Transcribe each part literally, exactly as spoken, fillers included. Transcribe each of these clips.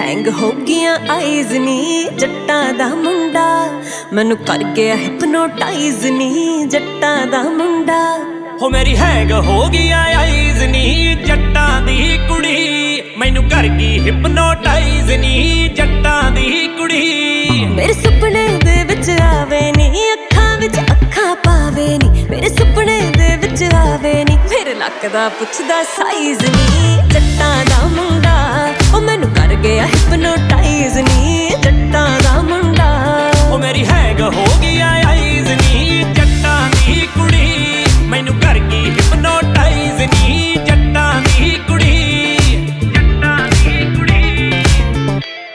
Hang हो गया eyes नी जट्टां दा मुंडा मैनू कर गया हिपनोटाइज नी जट्टां दा मुंडा हो मेरी हैंग हो गया आईज नी जट्टां दी कुड़ी मैनू कर गई हिपनोटाइज नी जट्टां दी कुड़ी मेरे सुपने दे विच आवे नी अखां विच अखां पावे नी मेरे सुपने दे विच आवे नी मेरे लक दा पुछदा साइज नी जट्टां दा मुंडा ओ मैनू कर गया हिपनोटाइज नी जट्टां दा मुंडा ओ मेरी हैंग हो गया आईज नी जट्टां दी कुड़ी मैनू कर गई हिपनोटाइज नी जट्टां दी कुड़ी जट्टां दी कुड़ी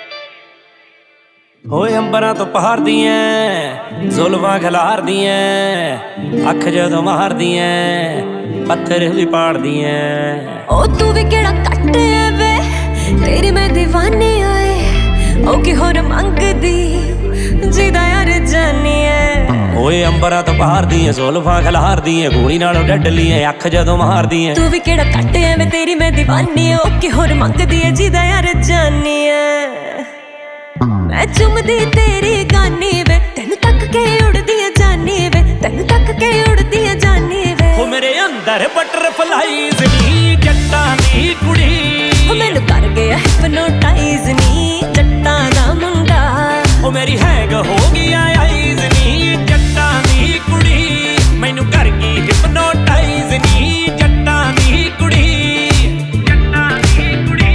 होए अंबरां तो पहाड़ दियां जुल्फां खिलार दियां अख जदों मार दियां पत्थर भी पाड़ दियां ओ तू भी केड़ा कट है वे तेरी मैं दीवानी आए ओ की होर मंगदी जिदा यार जानी है ओए अंबरां तो पहाड़ दियां जुल्फां खिलार दियां गोली नालों डडली है अख जदों मार दियां तू भी केड़ा कट है वे तेरी मैं दीवानी है ओ की होर मंगदी है जिदा यार जानी है मैं चुमदी तेरी गानी वे तेनू तक के उड़दी है जानी वे तेनू तक के उड़दी है जानी वे ओ मेरे अंदर बटरफ्लाइज नी जट्टां दी कुड़ी ओ मैनू कर गया हिपनोटाइज नी जट्टां दा मुंडा ओ मेरी हैंग हो गया आईज नी जट्टां दी कुड़ी मैनू कर गई हिपनोटाइज नी जट्टां दी कुड़ी जट्टां दी कुड़ी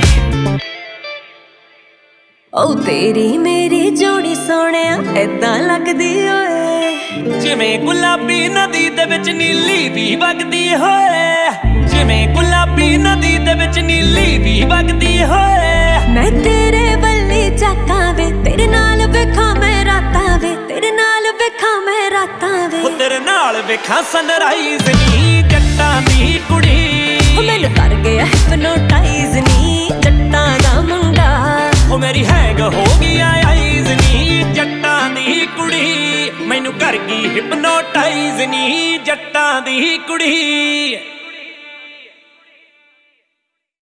ओ तेरी मेरी जोड़ी सोहणिया ऐदां लगदी ओए जिवें गुलाबी नदी दे विच नीली भी वगदी होए जिवें गुलाबी नदी दे विच नीली भी वगदी होए मैं तेरे वल्ली जाकां वे तेरे नाल वेखां मैं रातां वे तेरे नाल वेखां मैं रातां वे ओ तेरे नाल वेखां सनराइज नी जट्टां दी कुड़ी ओ मैनू कर गया हिपनोटाइज नी जट्टां दा मुंडा ओ मेरी हैंग हो गया आईज नी जट्टां दी कुड़ी मैनू कर गई हिपनोटाइज नी जट्टां दी कुड़ी।